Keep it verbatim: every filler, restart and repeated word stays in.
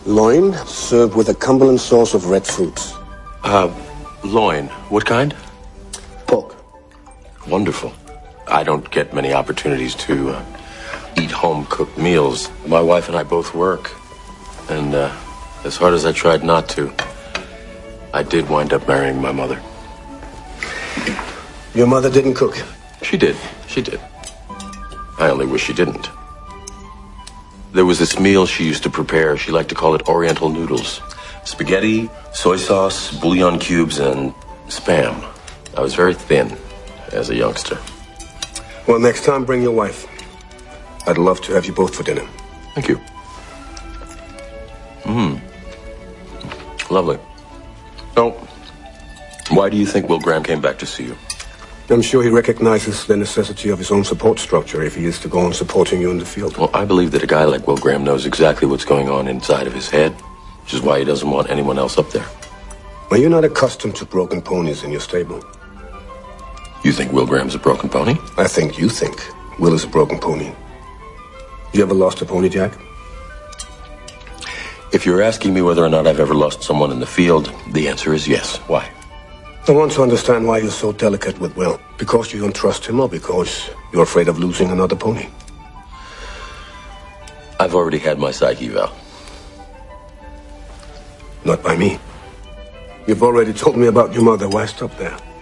Loin, served with a Cumberland sauce of red fruits. Uh, loin. What kind? Pork. Wonderful. I don't get many opportunities to uh, eat home-cooked meals. My wife and I both work. And uh, as hard as I tried not to, I did wind up marrying my mother. Your mother didn't cook? She did. She did. I only wish she didn't. There was this meal she used to prepare. She liked to call it Oriental noodles. Spaghetti, soy sauce, bouillon cubes, and Spam. I was very thin as a youngster. Well, next time, bring your wife. I'd love to have you both for dinner. Thank you. Mmm. Lovely. So, why do you think Will Graham came back to see you? I'm sure he recognizes the necessity of his own support structure if he is to go on supporting you in the field. Well, I believe that a guy like Will Graham knows exactly what's going on inside of his head, which is why he doesn't want anyone else up there. Well, you're not accustomed to broken ponies in your stable. You think Will Graham's a broken pony? I think you think Will is a broken pony. You ever lost a pony, Jack? If you're asking me whether or not I've ever lost someone in the field, the answer is yes. Why? I want to understand why you're so delicate with Will. Because you don't trust him or because you're afraid of losing another pony? I've already had my psych eval. Not by me. You've already told me about your mother. Why stop there?